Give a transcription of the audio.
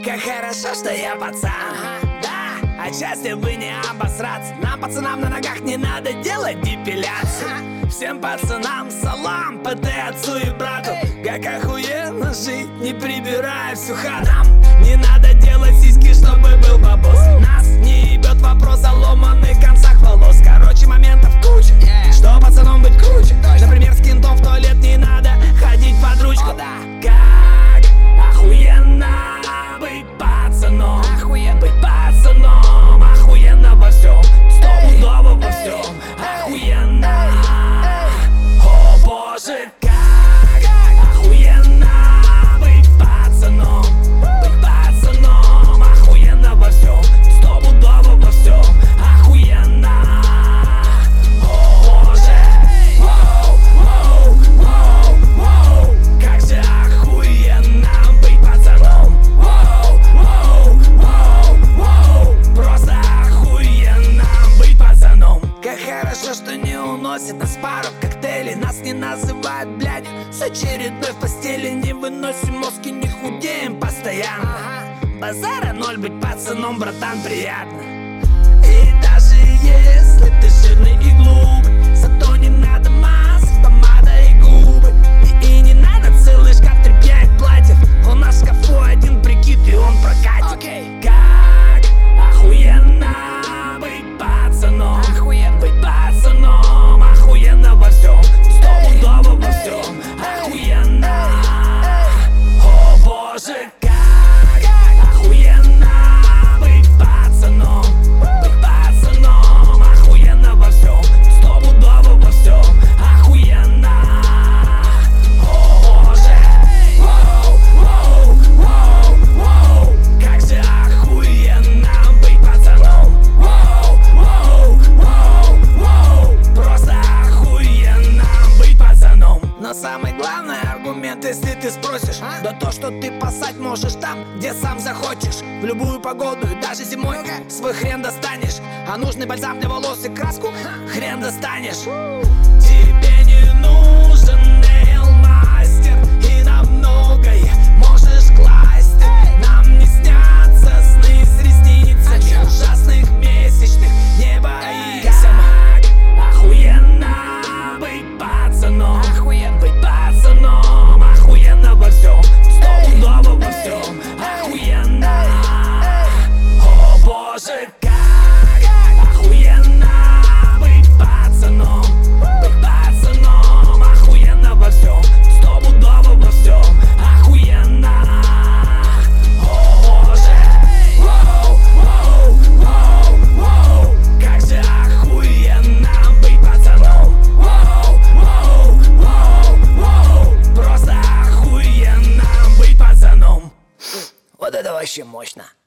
Как хорошо, что я пацан. Да, отчасти бы не обосраться. Нам, пацанам, на ногах не надо делать депиляцию. Всем пацанам салам, ПТ отцу и брату. Как охуенно жить, не прибирая всю хату. Нам не надо делать сиськи, чтобы был бабос. Нас не ебет вопрос о ломаных концах волос. Короче, моментов куча, что пацаном быть круче. Например, с кентом в туалет не надо ходить под ручку. Как охуенно быть пацаном. Быть пацаном, охуенно во всем. Стопудово во всем. Охуенно. О боже, как охуенно быть пацаном. Быть пацаном, охуенно во всем. Стопудово во всем. Охуенно. О боже. Воу, воу, воу, воу. Как же охуенно быть пацаном. Воу, воу, воу, воу. Просто охуенно быть пацаном. Как хорошо, что не уносит нас пару коктейлей. Нас не называют, блядь, с очередной в постели. Не выносим мозги, не худеем постоянно. Базара ноль, быть пацаном, братан, приятно. И даже если ты жирный и глупый, зато не надо масок, помада и губы. И не надо целый шкаф тряпья и платьев. У нас в шкафу один прикид, и он прокатит. Как охуенно быть пацаном. Быть пацаном, охуенно во всем. Стопудово во всем. Охуенно. О боже, как охуенно быть пацаном. Быть пацаном, охуенно во всем. Стопудово во всем. Охуенно. О боже. Воу, воу, воу, воу. Как же охуенно быть пацаном. Воу, воу, воу, воу. Просто охуенно быть пацаном. Но самый главный аргумент, если ты спросишь, да то, что ты пасать можешь там, где сам захочешь. В любую погоду и даже зимой свой хрен достанешь. А нужный бальзам для волос и краску хрен достанешь. Тебе не нужен нейл-мастер, и на многое можешь класть. Нам не снятся сны с ресницами ужасных месячных, не боись. Как охуенно быть пацаном. Быть пацаном, охуенно во всем. Стопудово во всем. Охуенно. О боже, как охуенно быть пацаном. Быть пацаном, охуенно во всем. Стопудово во всем. Охуенно. О боже. Воу, воу, воу, воу. Как же охуенно быть пацаном. Воу, воу, воу, воу. Просто охуенно быть пацаном. Вот это вообще мощно.